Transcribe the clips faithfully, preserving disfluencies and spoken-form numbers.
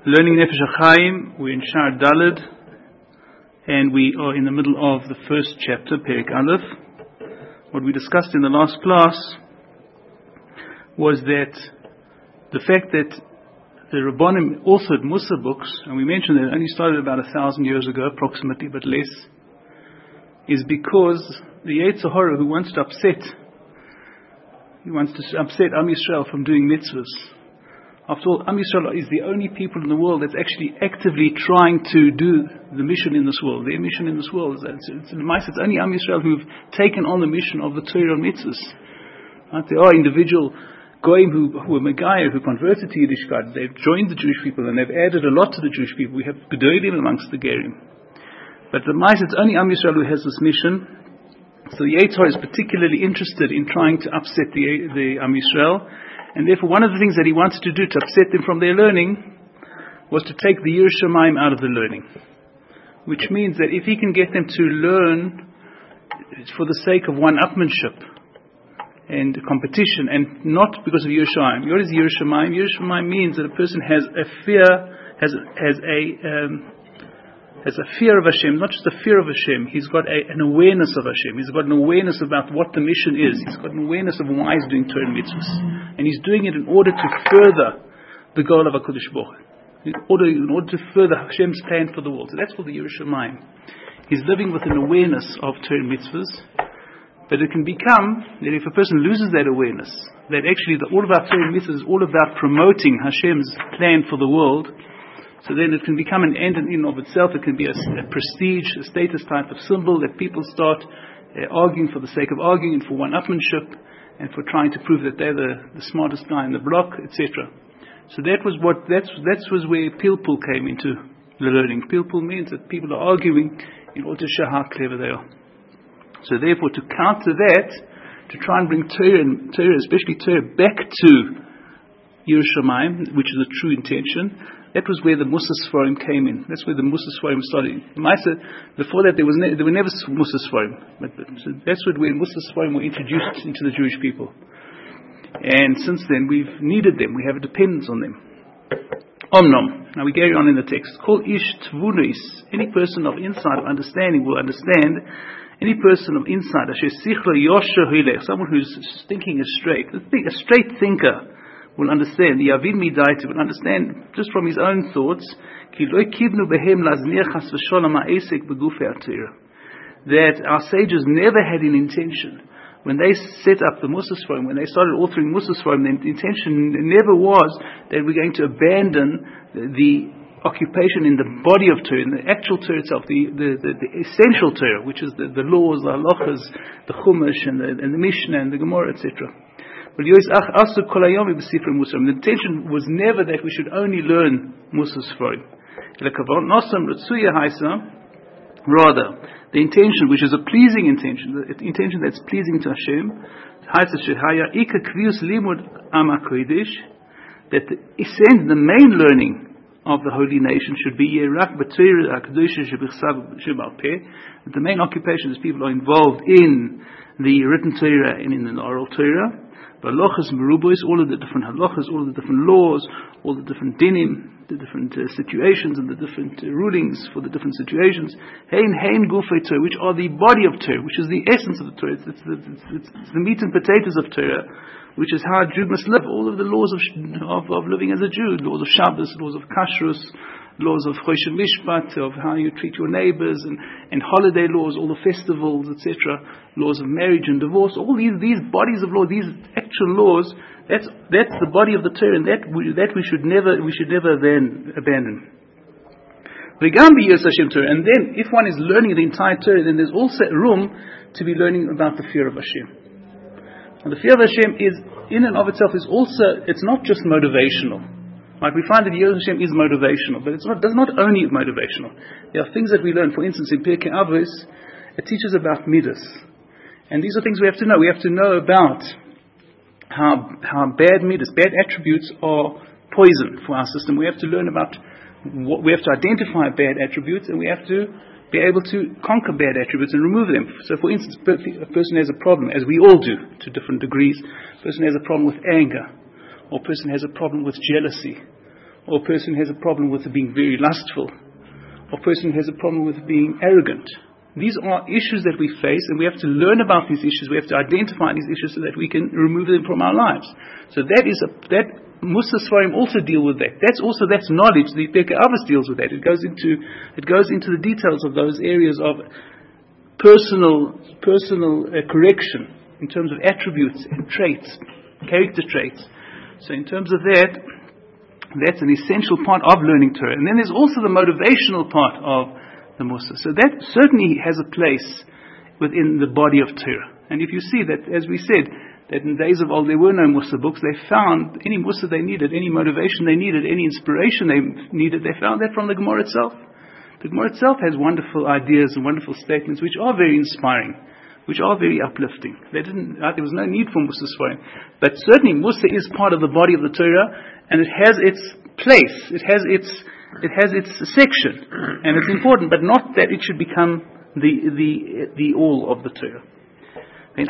Learning Nefesh HaChaim, we're in Shar Daled, and we are in the middle of the first chapter, Perek Aleph. What we discussed in the last class was that the fact that the Rabbanim authored Mussar books, and we mentioned that it only started about a thousand years ago, approximately, but less, is because the Yetzer Hara who wants to upset, he wants to upset Am Yisrael from doing mitzvahs. After all, Am Yisrael is the only people in the world that's actually actively trying to do the mission in this world. Their mission in this world is that it's, it's, it's only Am Yisrael who've taken on the mission of the Torah and mitzvahs. Right? There are individual goyim who, who are Megayer, who converted to Yiddishkeit. They've joined the Jewish people and they've added a lot to the Jewish people. We have Gedolim amongst the Gerim. But the Ma'aseh, it's only Am Yisrael who has this mission. So the Yetzer Hara is particularly interested in trying to upset the, the Am Yisrael. And therefore, one of the things that he wanted to do to upset them from their learning was to take the Yiras Shamayim out of the learning. Which means that if he can get them to learn for the sake of one-upmanship and competition, and not because of Yiras Shamayim. What is Yiras Shamayim? Yiras Shamayim means that a person has a fear, has a, has a um, has a fear of Hashem, not just a fear of Hashem. He's got a, an awareness of Hashem. He's got an awareness about what the mission is. He's got an awareness of why he's doing Torah and mitzvahs. And he's doing it in order to further the goal of HaKadosh Baruch Hu. In order, in order to further Hashem's plan for the world. So that's called the Yiras Shamayim. He's living with an awareness of Torah and mitzvahs. But it can become that if a person loses that awareness, that actually the, all of our Torah and mitzvahs is all about promoting Hashem's plan for the world, so then it can become an end in and of itself. It can be a, a prestige, a status type of symbol that people start uh, arguing for the sake of arguing and for one-upmanship and for trying to prove that they're the, the smartest guy in the block, et cetera. So that was what that's that was where Pilpul came into the learning. Pilpul means that people are arguing in order to show how clever they are. So therefore, to counter that, to try and bring Torah, and Torah, especially Torah, back to Yiras Shamayim, which is the true intention. That was where the Mussar Sforim came in. That's where the Mussar Sforim started. Before that, there was ne- there were never Mussar Sforim. But so that's where Mussar Sforim were introduced into the Jewish people. And since then, we've needed them. We have a dependence on them. Omnom. Now we carry on in the text. Kol ish tvunis. Any person of insight, of understanding, will understand. Any person of insight, someone who's thinking is straight, a straight thinker, will understand, the Yavid Midaita will understand just from his own thoughts, that our sages never had an intention. When they set up the Mussar Sforim, when they started authoring Mussar Sforim, the intention never was that we're going to abandon the, the occupation in the body of Torah, in the actual Torah itself, the, the, the, the essential Torah, which is the, the laws, the halachas, the Chumash, and the, and the Mishnah, and the Gemara, et cetera. The intention was never that we should only learn Mussar Sforim. Rather, the intention, which is a pleasing intention, the intention that's pleasing to Hashem, that the, the main learning of the holy nation should be that the main occupation is people are involved in the written Torah and in the oral Torah. Halachas merubos, all of the different halachas, all of the different laws, all the different dinim, the different uh, situations and the different uh, rulings for the different situations. Hein hein gufei Torah, which are the body of Torah, which is the essence of the Torah. It's, it's, it's, it's, it's the meat and potatoes of Torah, which is how a Jew must live. All of the laws of of, of living as a Jew, laws of Shabbos, laws of Kashrus, laws of Choshen Mishpat, of how you treat your neighbors, and, and holiday laws, all the festivals, et cetera, laws of marriage and divorce, all these these bodies of law, these actual laws, that's that's the body of the Torah, and that we, that we should never we should never then abandon. And then, if one is learning the entire Torah, then there's also room to be learning about the fear of Hashem. And the fear of Hashem is, in and of itself, is also, it's not just motivational. Like we find that Yiras Hashem is motivational, but it's not, that's not only motivational. There are things that we learn. For instance, in Pirkei Avos, it teaches about midas, and these are things we have to know. We have to know about how how bad midas, bad attributes, are poison for our system. We have to learn about what we have to identify bad attributes, and we have to be able to conquer bad attributes and remove them. So, for instance, a person has a problem, as we all do to different degrees. A person has a problem with anger, or a person has a problem with jealousy, or a person who has a problem with being very lustful, or a person who has a problem with being arrogant. These are issues that we face, and we have to learn about these issues. We have to identify these issues so that we can remove them from our lives. So that is a, that Musa Sfarim also deal with that. That's also that's knowledge. The Pirkei Avos deals with that. It goes into it goes into the details of those areas of personal personal uh, correction in terms of attributes and traits, character traits. So in terms of that, that's an essential part of learning Torah. And then there's also the motivational part of the Musa. So that certainly has a place within the body of Torah. And if you see that, as we said, that in days of old there were no Musa books, they found any Musa they needed, any motivation they needed, any inspiration they needed, they found that from the Gemara itself. The Gemara itself has wonderful ideas and wonderful statements which are very inspiring, which are very uplifting. They didn't, uh, there was no need for Musa Sfarim. But certainly Musa is part of the body of the Torah, and it has its place, it has its it has its section, and it's important, but not that it should become the the the all of the Torah. And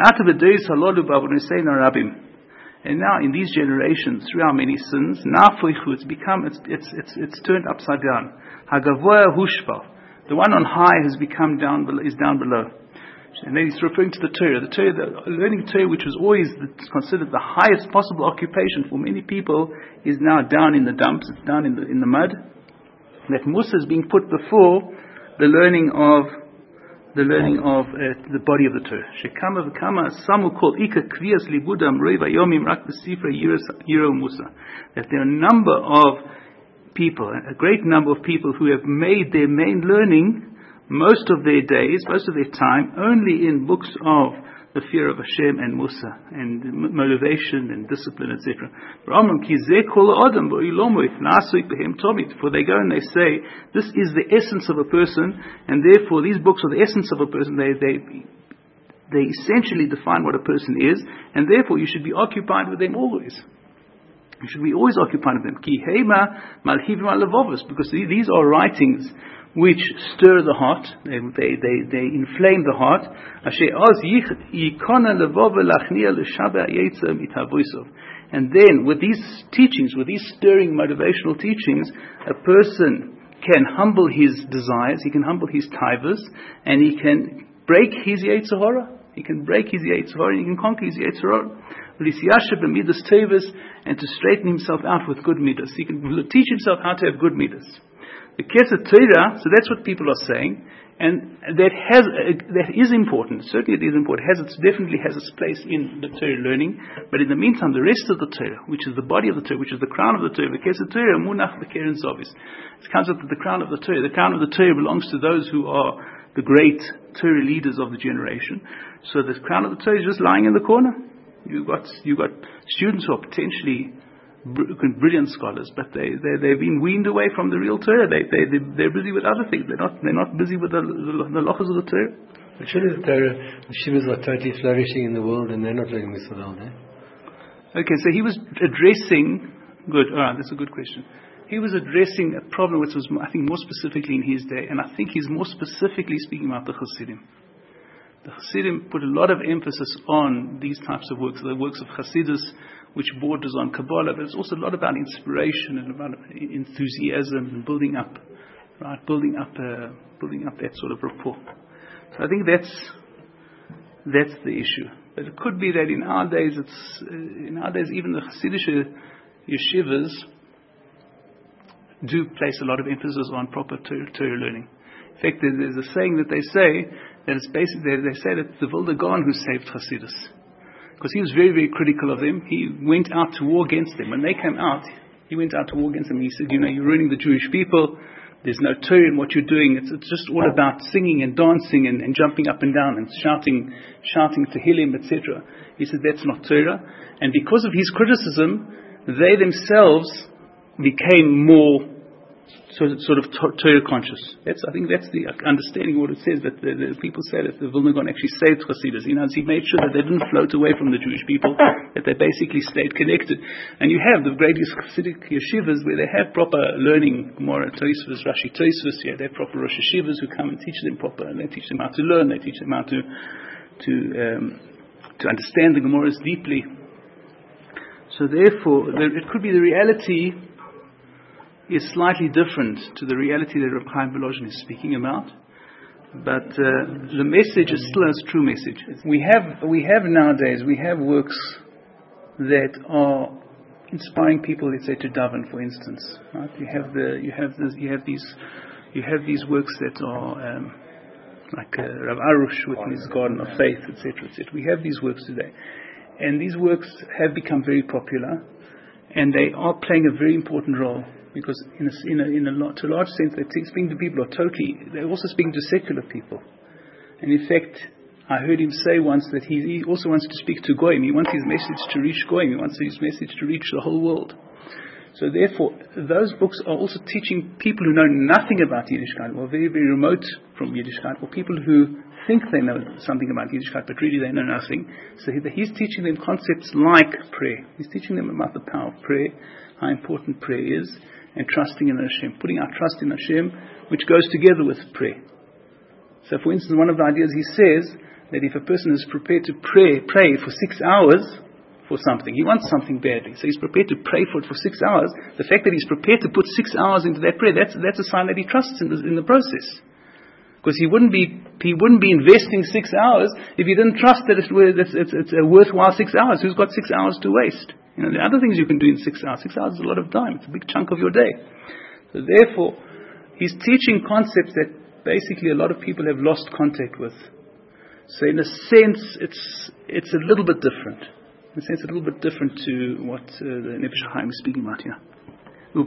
now in these generations, through our many sins, it's become it's it's it's it's turned upside down. Hagavoya hushva, the one on high has become down below, is down below. And then he's referring to the Torah. The Torah, the learning Torah, which was always considered the highest possible occupation for many people, is now down in the dumps, it's down in the in the mud. That Musa is being put before the learning of the learning of uh, the body of the Torah. Shekama v'kama samu kol ika kviyas libudam reva yomim rak b'sifra yiro Musa. That there are a number of people, a great number of people who have made their main learning most of their days, most of their time, only in books of the fear of Hashem and Musa, and motivation and discipline, et cetera. For they go and they say, this is the essence of a person, and therefore these books are the essence of a person. They they they essentially define what a person is, and therefore you should be occupied with them always. You should be always occupied with them. Because these are writings which stir the heart, they, they, they, they inflame the heart. And then with these teachings, with these stirring motivational teachings, a person can humble his desires, he can humble his taivas, and he can break his Yetzer Hara. He can break his Yetzer Hara, and he can conquer his Yetzer Hara. And to straighten himself out with good midas. He can teach himself how to have good midas. The Keser Torah, so that's what people are saying, and that has uh, that is important. Certainly, it is important. It has its definitely has its place in the Torah learning. But in the meantime, the rest of the Torah, which is the body of the Torah, which is the crown of the Torah, the Keser Torah, Munach v'Keren Zovis. It comes up that the crown of the Torah, the crown of the Torah belongs to those who are the great Torah leaders of the generation. So the crown of the Torah is just lying in the corner. You got you got students who are potentially brilliant scholars, but they, they, they've been weaned away from the real Torah. They, they, they, they're busy with other things. They're not, they're not busy with the, the, the lochas of the Torah. But surely the Torah, the shivas are totally flourishing in the world and they're not learning this at all, eh? Okay, so he was addressing, good, alright, that's a good question. He was addressing a problem which was, I think, more specifically in his day, and I think he's more specifically speaking about the Hasidim. The Hasidim put a lot of emphasis on these types of works, the works of Hasidus, which borders on Kabbalah, but it's also a lot about inspiration and about enthusiasm and building up, right? Building up, uh, building up that sort of rapport. So I think that's that's the issue. But it could be that in our days, it's uh, in our days even the Hasidic yeshivas do place a lot of emphasis on proper Torah, Torah learning. In fact, there's a saying that they say that it's basically they say that the Vilna Gaon who saved Hasidus. Because he was very, very critical of them. He went out to war against them. When they came out, he went out to war against them. He said, you know, you're ruining the Jewish people. There's no Torah in what you're doing. It's, it's just all about singing and dancing and, and jumping up and down and shouting, shouting Tehillim, et cetera. He said, that's not Torah. And because of his criticism, they themselves became more sort of, sort of Torah conscious. That's, I think that's the understanding of what it says, that the, the people say that the Vilna Gaon actually saved Hasidus. You know, he made sure that they didn't float away from the Jewish people, that they basically stayed connected. And you have the greatest Hasidic yeshivas where they have proper learning, Gemara, Tosfos, Rashi, Tosfos. Yeah, they have proper Rosh Yeshivas who come and teach them proper, and they teach them how to learn. They teach them how to to um, to understand the Gemaras deeply. So therefore, there, it could be the reality is slightly different to the reality that Reb Chaim Volozhin is speaking about. But uh, the message is still a true message. We have, we have nowadays, we have works that are inspiring people, let's say, to daven, for instance. Right? You have the, you have the, you have these, you have these works that are um, like uh, Rav Arush with his Garden of Faith, et cetera, et cetera. We have these works today, and these works have become very popular, and they are playing a very important role. Because in a, in a, in a lot, to a large sense, they're speaking to people who are totally, they're also speaking to secular people. And in fact, I heard him say once that he, he also wants to speak to Goyim. He wants his message to reach Goyim. He wants his message to reach the whole world. So therefore, those books are also teaching people who know nothing about Yiddishkeit, or very, very remote from Yiddishkeit, or people who think they know something about Yiddishkeit, but really they know nothing. So he, he's teaching them concepts like prayer. He's teaching them about the power of prayer, how important prayer is, and trusting in Hashem, putting our trust in Hashem, which goes together with prayer. So for instance, one of the ideas he says, that if a person is prepared to pray, pray for six hours for something, he wants something badly, so he's prepared to pray for it for six hours, the fact that he's prepared to put six hours into that prayer, that's, that's a sign that he trusts in the, in the process. Because he wouldn't be, he wouldn't be investing six hours if he didn't trust that it's, it's, it's, it's a worthwhile six hours. Who's got six hours to waste? You know, there are other things you can do in six hours. Six hours is a lot of time. It's a big chunk of your day. So therefore, he's teaching concepts that basically a lot of people have lost contact with. So in a sense, it's it's a little bit different. In a sense, a little bit different to what uh, the Nefesh HaChaim is speaking about here. So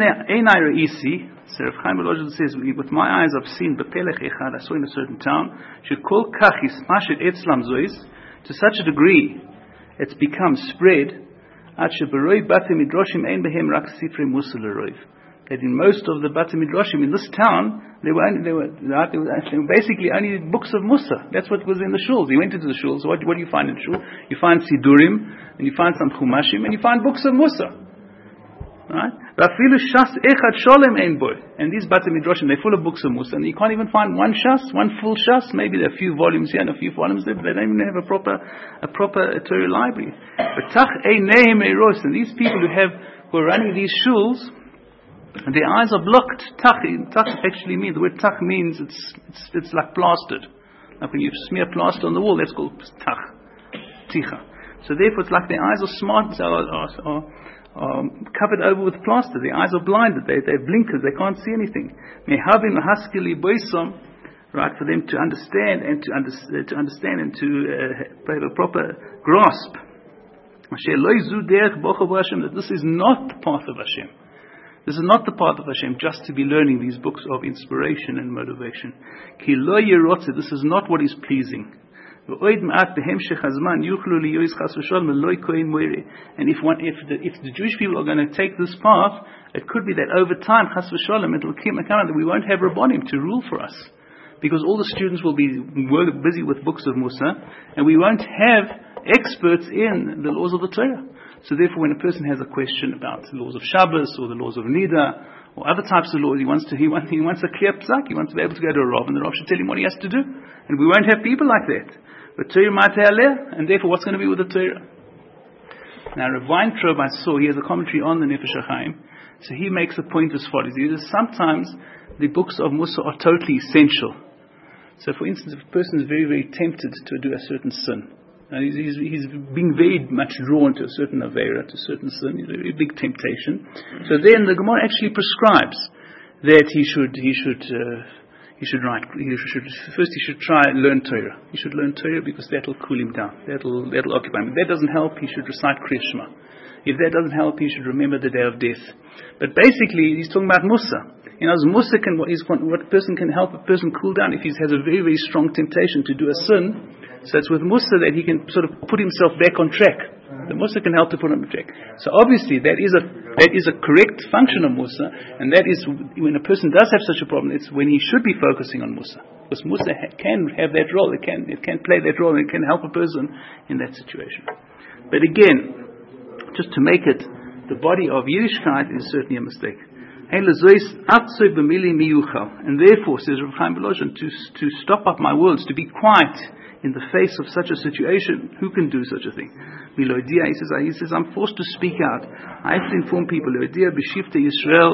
Rav Chaim Volozhin says, with my eyes I've seen Bepelech Echad, I saw in a certain town, Shekol Kach Yismashet Etzlam Zois, to such a degree it's become spread, Ad Sheberoi Bate Midrashim Ein Behem Rak Sifrei Musa L'Roiv, that in most of the Bate Midrashim in this town, they were, only, they, were, they were basically only books of Musa. That's what was in the shuls. He went into the shuls. So what, what do you find in the shul? You find Sidurim, and you find some Chumashim, and you find books of Musa. Right? And these Bate Midrashim, they're full of books of Musa, and you can't even find one shas, one full shas. Maybe there are a few volumes here and a few volumes there, but they don't even have a proper, a proper Torah library. But Tach Einehem Eiros, and these people who have, who are running these shuls, their eyes are blocked. Tach, tach actually means, the word tach means it's, it's, it's like plastered. Like when you smear plaster on the wall, that's called tach, ticha. So therefore it's like their eyes are smart, are, are, are Um, covered over with plaster. Their eyes are blinded. They, they're blinkers. They can't see anything. Right, for them to understand and to, under, uh, to understand and to uh, have a proper grasp. That this is not the path of Hashem. This is not the path of Hashem, just to be learning these books of inspiration and motivation. This is not what is pleasing. And if one, if the, if the Jewish people are going to take this path, it could be that over time, chas v'sholem, it will come that we won't have Rabbanim to rule for us, because all the students will be busy with books of Musa, and we won't have experts in the laws of the Torah. So therefore, when a person has a question about the laws of Shabbos or the laws of Nida or other types of laws, he wants to he wants he wants a clear psak. He wants to be able to go to a Rav, and the Rav should tell him what he has to do. And we won't have people like that. But Torah might and therefore, what's going to be with the Torah? Now, Rav Weintraub, I saw, he has a commentary on the Nefesh HaChaim. So he makes a point as follows. He says sometimes the books of Musa are totally essential. So, for instance, if a person is very, very tempted to do a certain sin, and he's, he's, he's being very much drawn to a certain avera, to a certain sin, a very big temptation. So then the Gemara actually prescribes that he should he should uh, he should write. He should first he should try and learn Torah. He should learn Torah because that will cool him down. That'll that'll occupy him. If that doesn't help, he should recite Kriya Shema. If that doesn't help, he should remember the day of death. But basically, he's talking about Musa. You know, Musa can what, is, what a person can help a person cool down if he has a very very strong temptation to do a sin. So it's with Musa that he can sort of put himself back on track. The Musa can help to put him on track. So obviously that is a that is a correct function of Musa, and that is when a person does have such a problem, it's when he should be focusing on Musa. Because Musa ha- can have that role, it can it can play that role, and it can help a person in that situation. But again, just to make it the body of Yiddishkeit is certainly a mistake. And therefore, says Rav Chaim Volozhin, to to stop up my words, to be quiet in the face of such a situation, who can do such a thing? Milodia, he says, he says, I'm forced to speak out. I have to inform people. Milodia b'shifte Yisrael,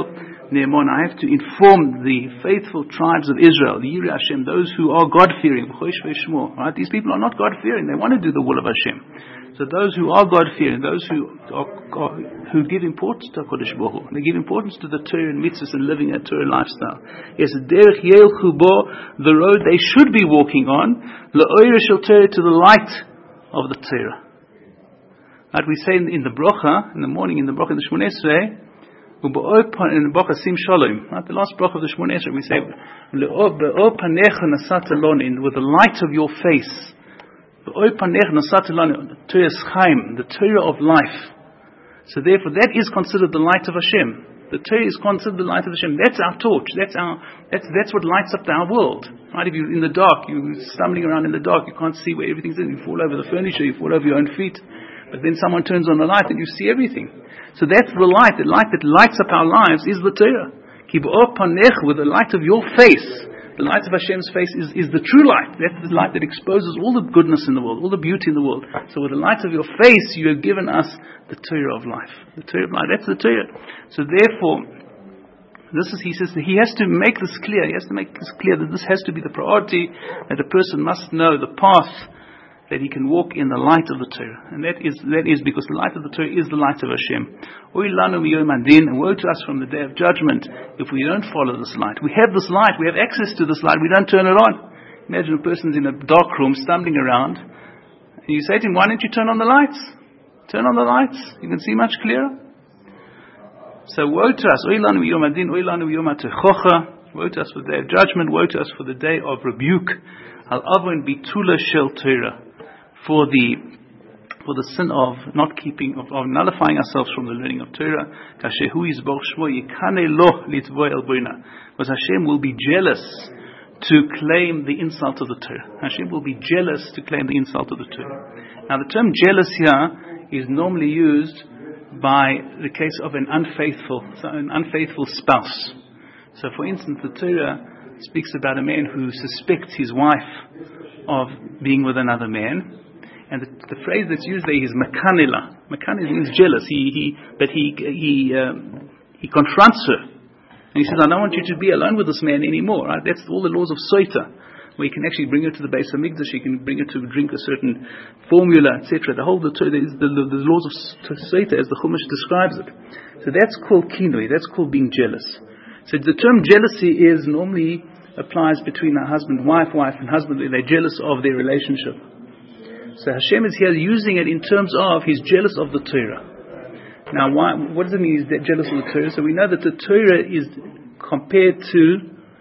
Ne'emon, I have to inform the faithful tribes of Israel, the Yirei Hashem, those who are God-fearing, right? These people are not God-fearing, they want to do the will of Hashem. So those who are God-fearing, those who are, are, who give importance to HaKadosh Baruch Hu, they give importance to the Torah and mitzvahs and living a Torah lifestyle. Yes, derech yelchu bo, the road they should be walking on, la'oire shel Torah, to the light of the Torah. Right, we say in, in the bracha, in the morning, in the bracha in the Shmoneh Esrei, in the bracha Sim Shalom, right, the last bracha of the Shmoneh Esrei, we say, Be'or panecha nasat alonin, with the light of your face. Be'or panecha nasat alonin, Torah Chaim, the Torah of life. So therefore, that is considered the light of Hashem. The Torah is considered the light of Hashem. That's our torch. That's our. That's that's what lights up our world. Right? If you're in the dark, you're stumbling around in the dark. You can't see where everything's in. You fall over the furniture. You fall over your own feet. But then someone turns on the light and you see everything. So that's the light. The light that lights up our lives is the Torah. Ki b'or panech, with the light of your face. The light of Hashem's face is, is the true light. That's the light that exposes all the goodness in the world, all the beauty in the world. So with the light of your face, you have given us the Torah of life. The Torah of life, that's the Torah. So therefore, this is, he says, he has to make this clear. He has to make this clear that this has to be the priority, that a person must know the path that he can walk in the light of the Torah. And that is that is because the light of the Torah is the light of Hashem. Oy lanu miyom adin, and woe to us from the day of judgment if we don't follow this light. We have this light, we have access to this light, we don't turn it on. Imagine a person's in a dark room stumbling around, and you say to him, why don't you turn on the lights? Turn on the lights, you can see much clearer. So woe to us, oy lanu miyom adin, oy lanu miyom atechocha, woe to us for the day of judgment, woe to us for the day of rebuke. Al avon bitula shel Torah, for the for the sin of not keeping, of, of nullifying ourselves from the learning of Torah. Because Hashem will be jealous to claim the insult of the Torah. Hashem will be jealous to claim the insult of the Torah. Now the term jealous here is normally used by the case of an unfaithful, an unfaithful spouse. So for instance, the Torah speaks about a man who suspects his wife of being with another man. And the, the phrase that's used there is makanela. Makanela means jealous. He, he, but he, he, um, he confronts her, and he says, "I don't want you to be alone with this man anymore." Right? That's all the laws of soita, where you can actually bring her to the base of Mikdash. You can bring her to drink a certain formula, et cetera. The whole the, the, the, the laws of soita, as the Chumash describes it. So that's called kinoi. That's called being jealous. So the term jealousy is normally applies between a husband, wife, wife, and husband. They're jealous of their relationship. So Hashem is here using it in terms of he's jealous of the Torah. Now, why, what does it mean he's jealous of the Torah? So we know that the Torah is compared to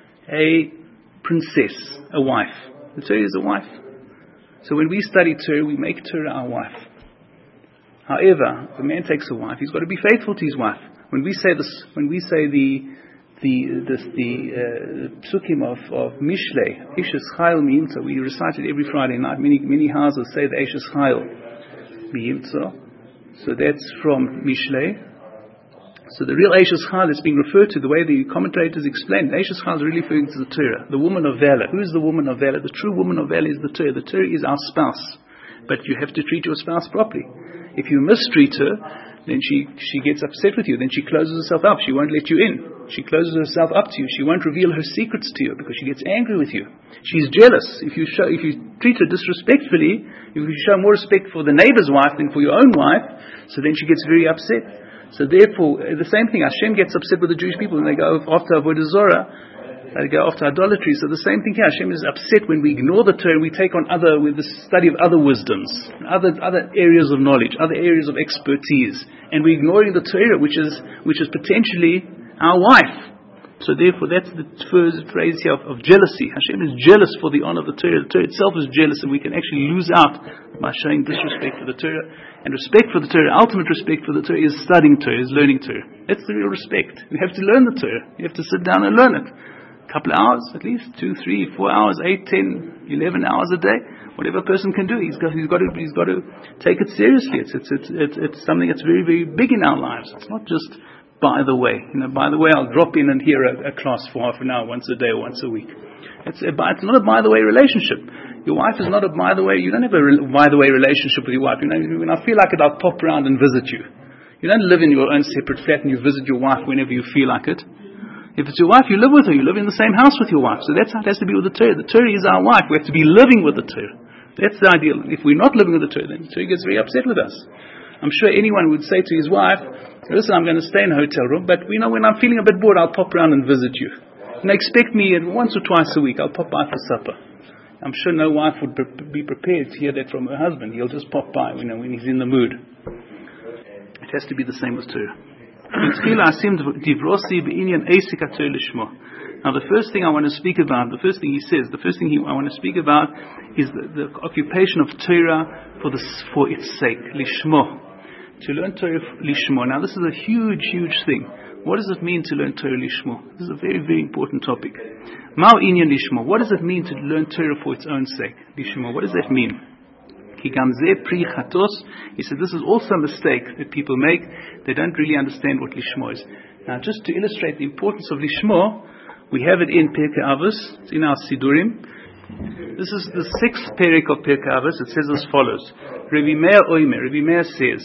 a princess, a wife. The Torah is a wife. So when we study Torah, we make Torah our wife. However, if a man takes a wife, he's got to be faithful to his wife. When we say this, when we say the the this, the uh, psukim of of Mishlei, Eshes Chayil Mi'imtza, we recite it every Friday night. Many many houses say the Eshes Chayil Mi'imtza. So that's from Mishlei. So the real Eshes Chayil that's being referred to, the way the commentators explain, the Eshes Chayil is really referring to the Torah, the woman of valor. Who is the woman of valor? The true woman of valor is the Torah. The Torah is our spouse, but you have to treat your spouse properly. If you mistreat her, then she, she gets upset with you. Then she closes herself up. She won't let you in. She closes herself up to you. She won't reveal her secrets to you because she gets angry with you. She's jealous. If you show, if you treat her disrespectfully, if you show more respect for the neighbor's wife than for your own wife, so then she gets very upset. So therefore, the same thing, Hashem gets upset with the Jewish people when they go after Avodah Zorah. They go after idolatry. So the same thing here. Hashem is upset when we ignore the Torah and we take on other, with the study of other wisdoms, other other areas of knowledge, other areas of expertise, and we're ignoring the Torah, which is which is potentially our wife. So therefore, that's the first phrase here of, of jealousy. Hashem is jealous for the honor of the Torah. The Torah itself is jealous, and we can actually lose out by showing disrespect for the Torah. And respect for the Torah, ultimate respect for the Torah, is studying Torah, is learning Torah. That's the real respect. You have to learn the Torah. You have to sit down and learn it. Couple of hours at least, two, three, four hours, eight, ten, eleven hours a day, whatever a person can do. He's got, he's got to, he's got to take it seriously. It's, it's, it's, it's, it's something that's very, very big in our lives. It's not just by the way. You know, by the way, I'll drop in and hear a, a class for half an hour, once a day or once a week. It's, a, it's not a by the way relationship. Your wife is not a by the way. You don't have a re, by the way relationship with your wife. You know, when I feel like it, I'll pop around and visit you. You don't live in your own separate flat and you visit your wife whenever you feel like it. If it's your wife, you live with her. You live in the same house with your wife. So that's how it has to be with the Torah. The Torah is our wife. We have to be living with the Torah. That's the ideal. If we're not living with the Torah, then the Torah gets very upset with us. I'm sure anyone would say to his wife, listen, I'm going to stay in a hotel room, but you know, when I'm feeling a bit bored, I'll pop around and visit you. And expect me once or twice a week. I'll pop by for supper. I'm sure no wife would be prepared to hear that from her husband. He'll just pop by, you know, when he's in the mood. It has to be the same with Torah. Now the first thing I want to speak about, the first thing he says, the first thing he, I want to speak about is the, the occupation of Torah for, the, for its sake, lishmo. To learn Torah lishmo. Now this is a huge, huge thing. What does it mean to learn Torah lishmo? This is a very, very important topic. Mao inyan lishmo. What does it mean to learn Torah for its own sake? Lishmo. What does that mean? He said this is also a mistake that people make. They don't really understand what lishmo is. Now just to illustrate the importance of lishmo, we have it in Pirkei Avos. It's in our Sidurim. This is the sixth Perek of Pirkei Avos. It says as follows. Rabbi Meir Oimer. Rabbi Meir says,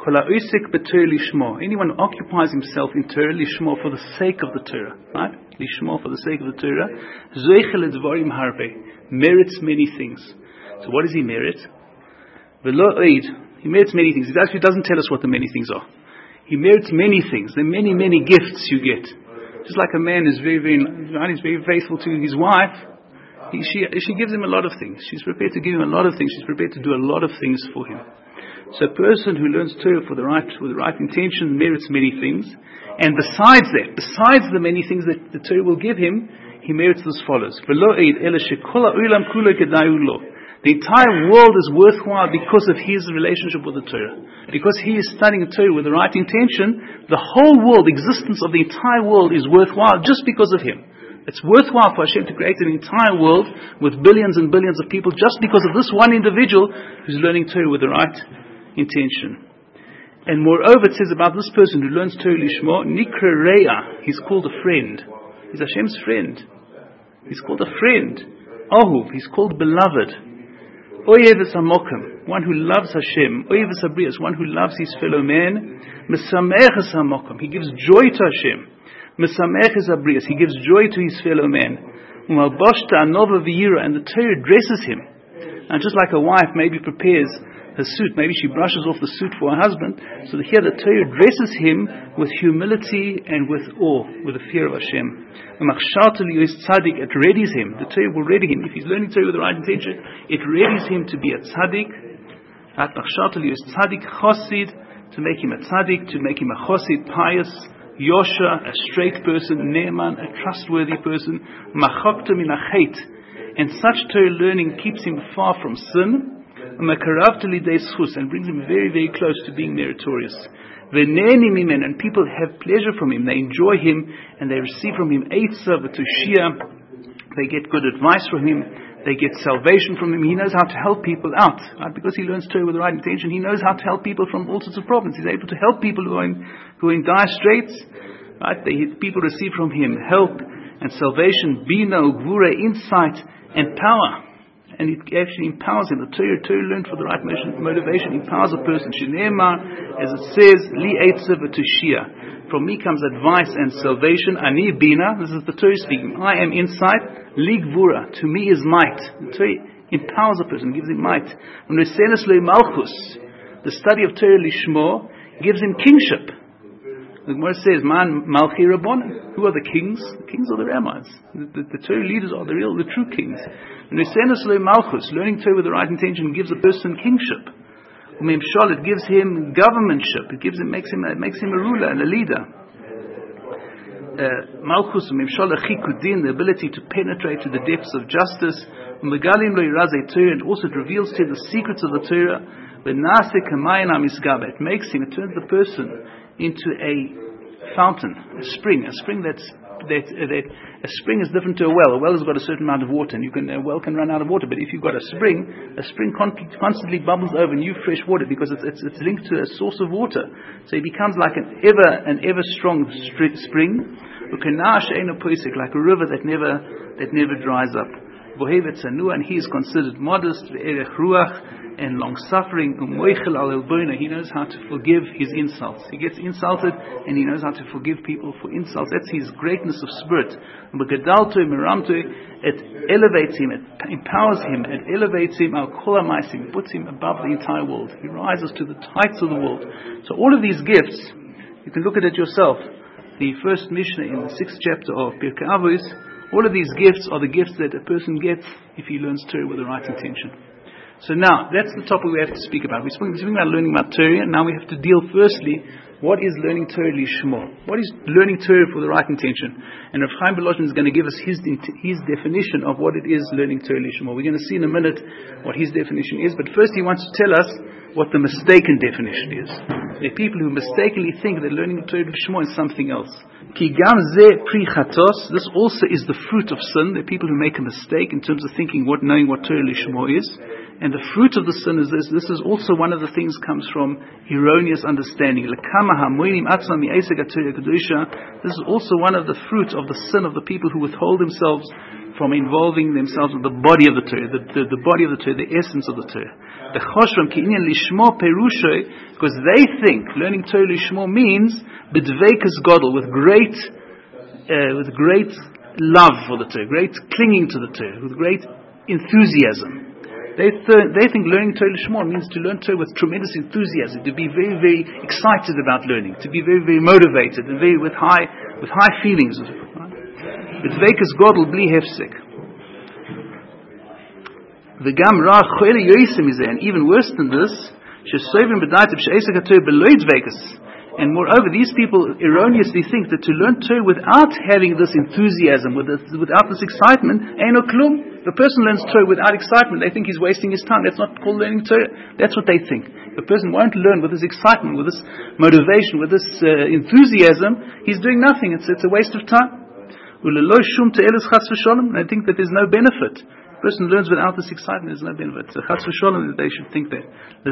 anyone who occupies himself in Torah, lishmo, for the sake of the Torah, right? Lishmo, for the sake of the Torah, merits many things. So what does he merit? He merits many things. He actually doesn't tell us what the many things are. He merits many things. There are many, many gifts you get. Just like a man is very, very, he's very faithful to his wife, he, she, she gives him a lot of things. She's prepared to give him a lot of things. She's prepared to do a lot of things for him. So a person who learns Torah for the right, with the right intention merits many things. And besides that, besides the many things that the Torah will give him, he merits as follows. The entire world is worthwhile because of his relationship with the Torah. Because he is studying the Torah with the right intention, the whole world, existence of the entire world is worthwhile just because of him. It's worthwhile for Hashem to create an entire world with billions and billions of people just because of this one individual who's learning Torah with the right intention. And moreover, it says about this person who learns Torah lishmo, Nikra Reya, he's called a friend. He's Hashem's friend. He's called a friend. Ahuv, he's called beloved. Oyeves hamokim, one who loves Hashem. Oyeves habrias, one who loves his fellow man. Mesameches hamokim, he gives joy to Hashem. Mesameches habrias, he gives joy to his fellow man. Umalboshta anova v'yira, and the Torah dresses him. And just like a wife maybe prepares her suit, maybe she brushes off the suit for her husband, so that here the Torah dresses him with humility and with awe, with the fear of Hashem. It readies him. The Torah will ready him. If he's learning Torah with the right intention, it readies him to be a tzaddik. To make him a tzaddik, to make him a chosid, pious, yosha, a straight person, ne'eman, a trustworthy person, machokta min hachet. And such Torah learning keeps him far from sin, and brings him very, very close to being meritorious. And people have pleasure from him, they enjoy him, and they receive from him eitzah v'tushia. They get good advice from him, they get salvation from him. He knows how to help people out, right? Because he learns Torah with the right intention. He knows how to help people from all sorts of problems. He's able to help people who are in, who are in dire straits, right? They, people receive from him help and salvation, bina, gvura, insight and power. And it actually empowers him. The Torah, Torah learned for the right motivation empowers a person. Shinema, as it says, li eitzah v'tushia. From me comes advice and salvation. Ani bina, this is the Torah speaking. I am insight. Li gvura, to me is might. The Torah empowers a person, gives him might. And resenes le malchus, the study of Torah lishmo, gives him kingship. The Gemara says, "Man malchi rabbanan." Who are the kings? The kings are the rabbis. The, the, the Torah leaders are the real, the true kings. And Resenes le malchus, learning Torah with the right intention, gives a person kingship. Umemshal, it gives him governmentship. It gives him, makes him, it makes him a ruler and a leader. Malchus, umemshal achikudin, the ability to penetrate to the depths of justice. Umegalim lo yirazei Torah, and also it reveals to him the secrets of the Torah. Benase kamayna misgaba, it makes him, it turns the person into a fountain, a spring, a spring that's that, that a spring is different to a well. A well has got a certain amount of water, and you can a well can run out of water. But if you've got a spring, a spring con- constantly bubbles over new fresh water because it's, it's it's linked to a source of water. So it becomes like an ever an ever strong st- spring, like a river that never that never dries up. And he is considered modest, and long-suffering. He knows how to forgive his insults. He gets insulted and he knows how to forgive people for insults. That's his greatness of spirit. It elevates him, it empowers him, it elevates him, it puts him above the entire world. He rises to the heights of the world. So all of these gifts, you can look at it yourself. The first Mishnah in the sixth chapter of Pirkei Avos, all of these gifts are the gifts that a person gets if he learns Torah with the right intention. So now, that's the topic we have to speak about. We're speaking about learning about Torah, and now we have to deal firstly, what is learning Torah lishmo? What is learning Torah for the right intention? And Rav Chaim Belozhin is going to give us his his definition of what it is learning Torah lishmo. We're going to see in a minute what his definition is, but first he wants to tell us what the mistaken definition is. There are people who mistakenly think that learning Torah lishmo is something else. Ki gam ze pri chatos. This also is the fruit of sin. There are people who make a mistake in terms of thinking what knowing what Torah lishmo is. And the fruit of the sin is this. This is also one of the things comes from erroneous understanding. This is also one of the fruit of the sin of the people who withhold themselves from involving themselves with the body of the Torah, the, the, the body of the Torah, the essence of the Torah. Because they think learning Torah lishmo means b'dveikus gadol, with great, uh, with great love for the Torah, great clinging to the Torah, with great enthusiasm. They, th- they think learning Torah lishmo means to learn Torah with tremendous enthusiasm, to be very, very excited about learning, to be very, very motivated, and very with high, with high feelings. B'dveikus gadol bli hefsek. V'gam ra choyle yoisem izeh, and even worse than this, shesovim b'daitiv she'esek haTorah beloy dveikus. And moreover, these people erroneously think that to learn Torah without having this enthusiasm, with this, without this excitement, eino klum. The person learns Torah without excitement, they think he's wasting his time. That's not called learning Torah. That's what they think. The person won't learn with this excitement, with this motivation, with this uh, enthusiasm. He's doing nothing. It's, it's a waste of time. And I think that there's no benefit. The person learns without this excitement, there's no benefit. So chas v'sholom, they should think that. And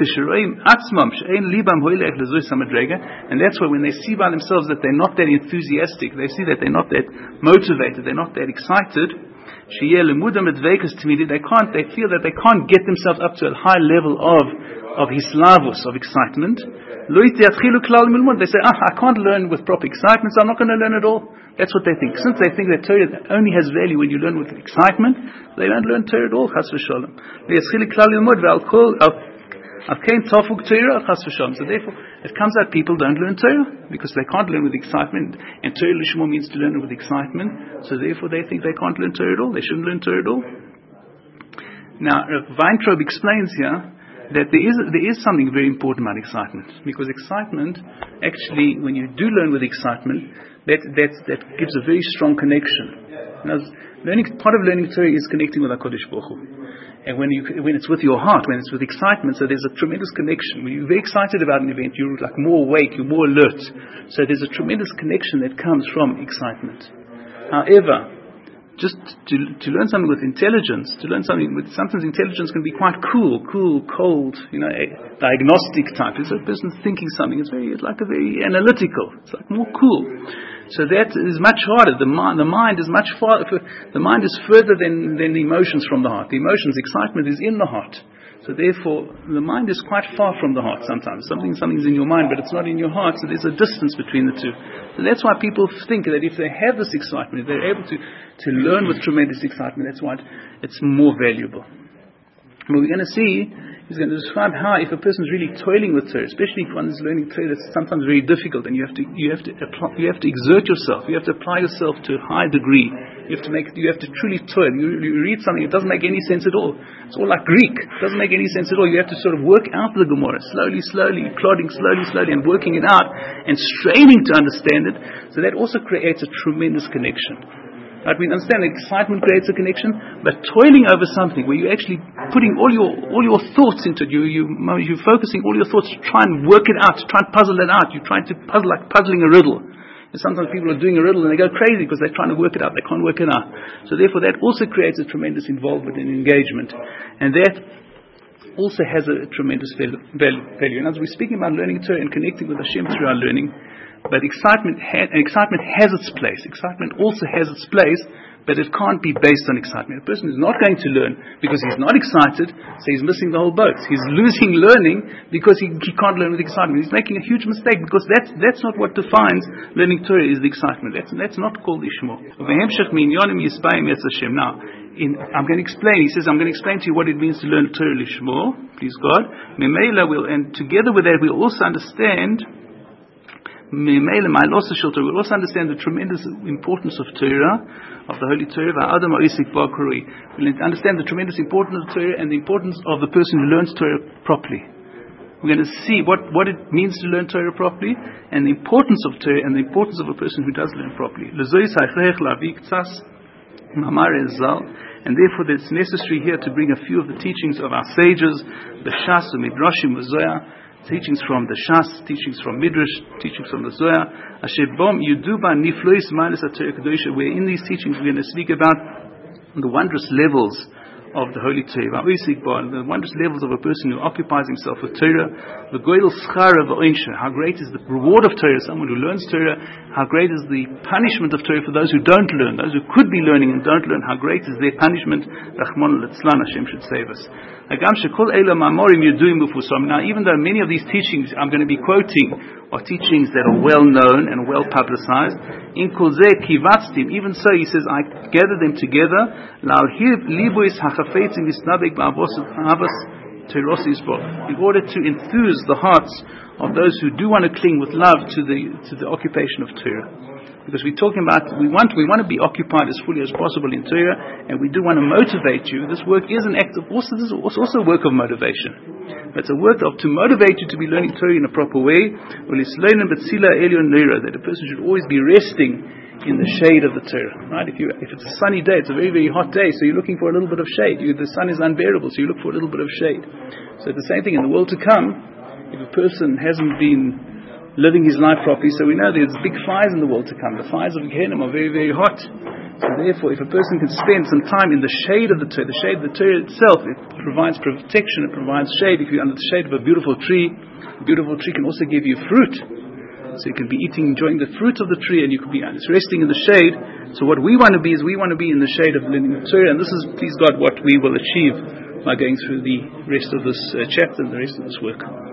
that's why when they see by themselves that they're not that enthusiastic, they see that they're not that motivated, they're not that excited, they can't, they feel that they can't get themselves up to a high level of of hislavus, of excitement. They say, ah, I can't learn with proper excitement, so I'm not going to learn at all. That's what they think. Since they think that Torah only has value when you learn with excitement, they don't learn Torah at all, chas v'sholom. So therefore, it comes out people don't learn Torah because they can't learn with excitement, and Torah lishmo means to learn with excitement. So therefore, they think they can't learn Torah at all. They shouldn't learn Torah at all. Now, Weintraub explains here that there is there is something very important about excitement, because excitement, actually, when you do learn with excitement, that that that gives a very strong connection. Now, learning part of learning Torah is connecting with HaKadosh Baruch Hu. And when you when it's with your heart, when it's with excitement, so there's a tremendous connection. When you're very excited about an event, you're like more awake, you're more alert. So there's a tremendous connection that comes from excitement. However, just to to learn something with intelligence, to learn something with sometimes intelligence can be quite cool, cool, cold, you know, a diagnostic type. It's a person thinking something. It's very it's like a very analytical. It's like more cool. So that is much harder. The mind, the mind is much far. The mind is further than, than the emotions from the heart. The emotions, excitement is in the heart. So therefore, the mind is quite far from the heart. Sometimes something, something's in your mind, but it's not in your heart. So there's a distance between the two. So that's why people think that if they have this excitement, if they're able to to learn with tremendous excitement, that's why it's more valuable. What we're going to see, he's going to describe how if a person is really toiling with Torah, especially if one is learning Torah, that's sometimes very difficult, and you have to you have to apply, you have to exert yourself, you have to apply yourself to a high degree. You have to make you have to truly toil. You, you read something, it doesn't make any sense at all. It's all like Greek. It doesn't make any sense at all. You have to sort of work out the Gemara slowly, slowly, plodding slowly, slowly, and working it out and straining to understand it. So that also creates a tremendous connection. Right? We understand that excitement creates a connection, but toiling over something where you're actually putting all your all your thoughts into it, you you you're focusing all your thoughts to try and work it out, to try and puzzle it out. You're trying to puzzle like puzzling a riddle. And sometimes people are doing a riddle and they go crazy because they're trying to work it out. They can't work it out. So therefore, that also creates a tremendous involvement and engagement, and that also has a tremendous value. And as we're speaking about learning Torah and connecting with Hashem through our learning, but excitement, ha- excitement has its place. Excitement also has its place, but it can't be based on excitement. A person is not going to learn because he's not excited, so he's missing the whole boat. He's losing learning because he, he can't learn with excitement. He's making a huge mistake because that's that's not what defines learning Torah, is the excitement. That's, that's not called Ishmo. Now, in, I'm going to explain. He says, I'm going to explain to you what it means to learn Torah Lishmo, please God. Memela will, and together with that we'll also understand We'll also understand the tremendous importance of Torah, of the Holy Torah. We'll understand the tremendous importance of Torah and the importance of the person who learns Torah properly. We're going to see what, what it means to learn Torah properly, and the importance of Torah, and the importance of a person who does learn properly. And therefore it's necessary here to bring a few of the teachings of our sages, the Shas, the Midrashim, the Zohar, teachings from the Shas, teachings from Midrash, teachings from the Zohar. Where in these teachings we're going to speak about the wondrous levels of the Holy Torah, the wondrous levels of a person who occupies himself with Torah. How great is the reward of Torah, someone who learns Torah. How great is the punishment of Torah for those who don't learn, those who could be learning and don't learn. How great is their punishment. Rahman al-Itzlan, Hashem should save us. Now, even though many of these teachings I'm going to be quoting are teachings that are well known and well publicized, in even so, he says, I gather them together in order to enthuse the hearts of those who do want to cling with love to the to the occupation of Torah. Because we're talking about, we want we want to be occupied as fully as possible in Torah, and we do want to motivate you. This work is an act of, also, this is also a work of motivation. It's a work of, to motivate you to be learning Torah in a proper way, that a person should always be resting in the shade of the Torah. Right? If you if it's a sunny day, it's a very, very hot day, so you're looking for a little bit of shade. You, the sun is unbearable, so you look for a little bit of shade. So it's the same thing in the world to come. If a person hasn't been living his life properly, so we know there's big fires in the world to come. The fires of Gehenna are very, very hot. So therefore, if a person can spend some time in the shade of the Torah, the shade of the Torah itself, it provides protection, it provides shade. If you're under the shade of a beautiful tree, a beautiful tree can also give you fruit. So you can be eating, enjoying the fruit of the tree, and you can be uh, resting in the shade. So what we want to be is we want to be in the shade of the Torah, and this is, please God, what we will achieve by going through the rest of this uh, chapter and the rest of this work.